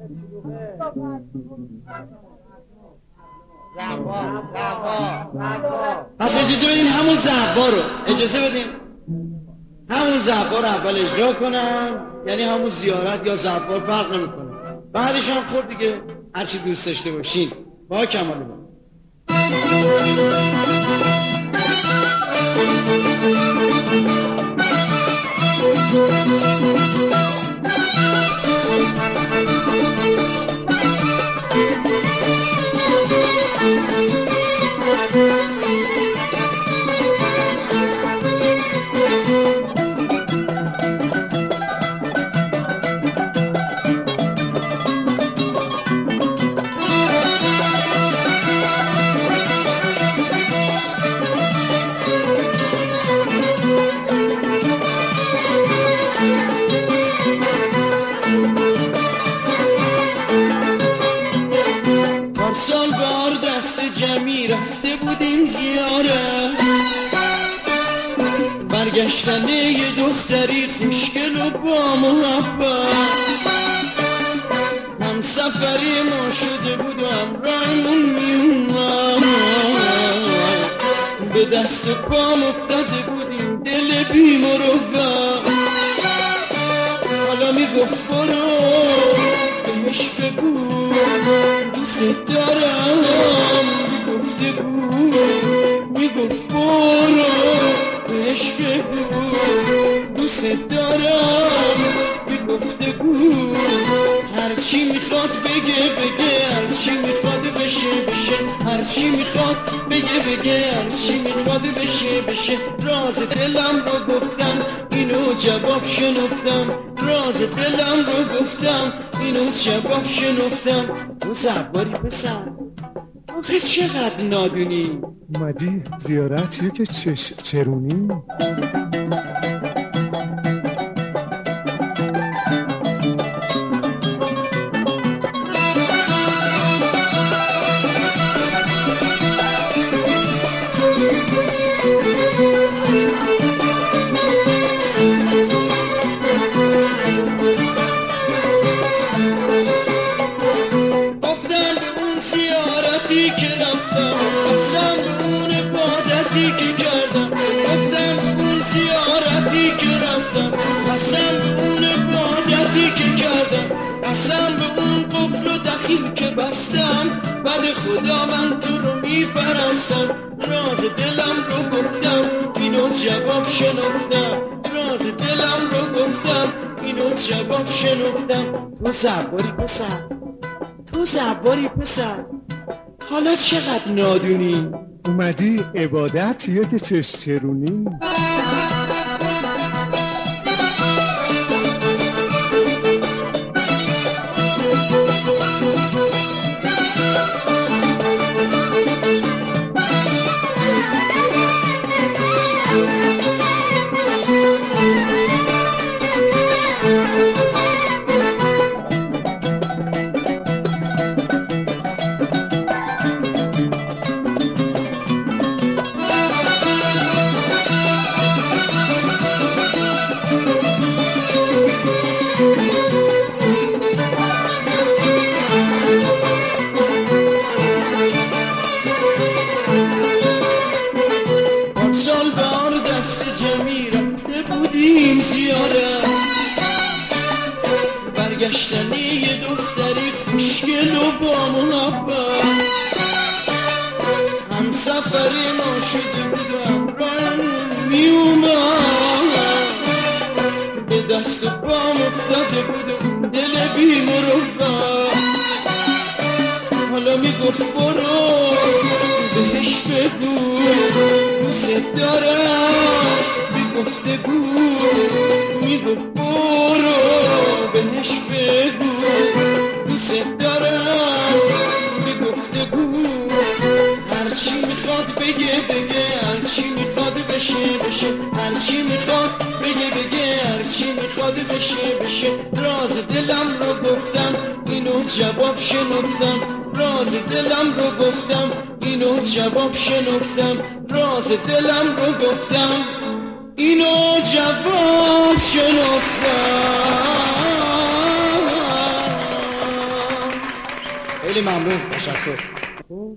پس اجازه بدین همون زعبا رو همون زعبا رو اول اجرا کنم، یعنی همون زیارت یا زعبا فرق نمیکنه. بعدش هم خود دیگه هرچی دوست داشته باشین. با کمال من. برگشتن یه دختری خوشگل و با محبت، هم سفری ما شده بود و همراهمون میومد، به دست و پام افتاده بودیم دل بی مروت. حالا میگفت برو بهش بگو دوست دارم، میگفت برو بهش بگو دوست دارم، بگو هرچی میخواد بگه هرچی میخواد بشه هرچی میخواد بگه هرچی میخواد بشه. راز دلم رو گفتم اینو جواب شنفتم، راز دلم رو گفتم اینو جواب شنفتم. تو زباری پسر آخه چقدر نادونی، اومدی زیارتیه که چرونی؟ که بستم بعد خدا من تو رو میپرستم. راز دلم رو گفتم اینو جواب شنفتم، راز دلم رو گفتم اینو جواب شنفتم. تو زباری پسر حالا چقدر نادونی، اومدی عبادتیه که چرونی؟ برگشتنی یه دختری خوشگل و با محبت، هم سفری ما شده بود و همراهمون میومد، به دست و پام افتاده بود و دل بی مروت. حالا میگفت برو بهش بگو دوست دارم، میگفت برو بهش بگو دوست دارم، میگفت هرچی میخواد بگه هرچی میخواد بشه هرچی میخواد بگه هرچی میخواد بشه. راز دلم رو گفتم اینو جواب شنفتم، راز دلم رو گفتم اینو جواب شنفتم، راز دلم رو گفتم اینو جواب شنفتم. خیلی ممنون، تشکر.